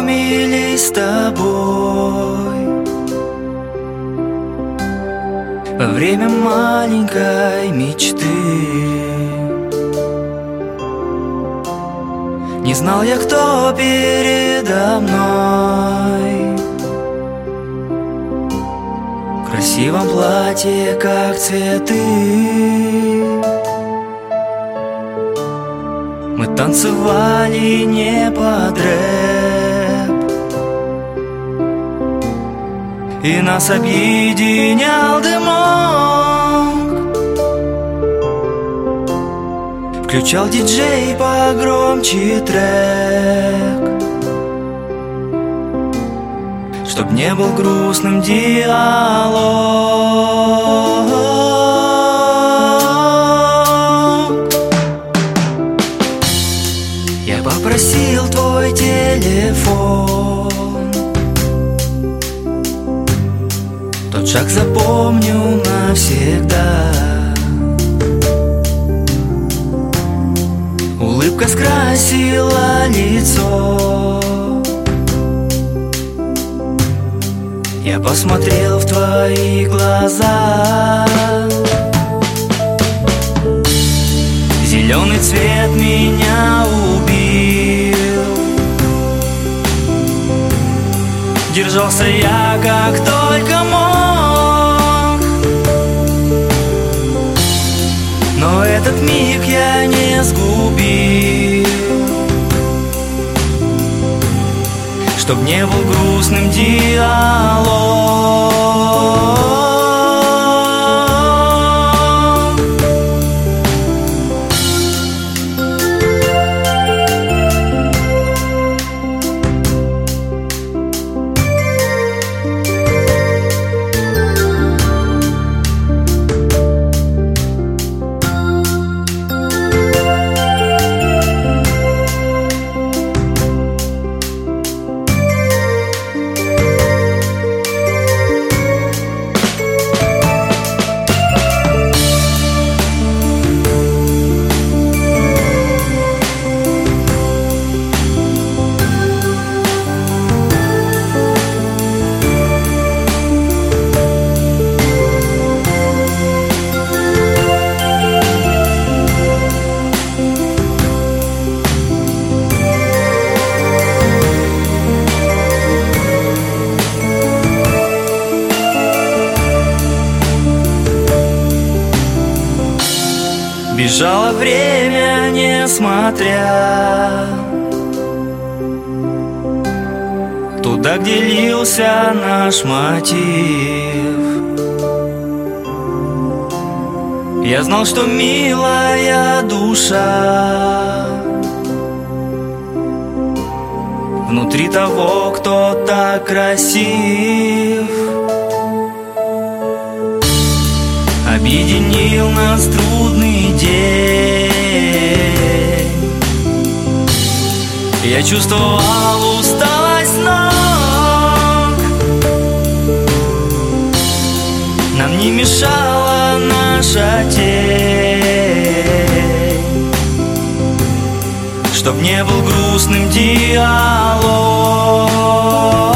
познакомились с тобой во время маленькой мечты. Не знал я, кто передо мной в красивом платье, как цветы. Мы танцевали не под рэп, и нас объединял дымок. Включал диджей погромче трек, чтоб не был грустным диалог. Я попросил твой телефон, тот шаг запомню навсегда. Улыбка скрасила лицо. Я посмотрел в твои глаза. Зеленый цвет меня убил. Держался я как только мог, но этот миг я не сгубил, чтоб не был грустным диалог. Бежало время, несмотря туда, где лился наш мотив. Я знал, что милая душа внутри того, кто так красив, объединил нас трудный день. Я чувствовал усталость ног, нам не мешала наша тень, чтоб не был грустным диалог.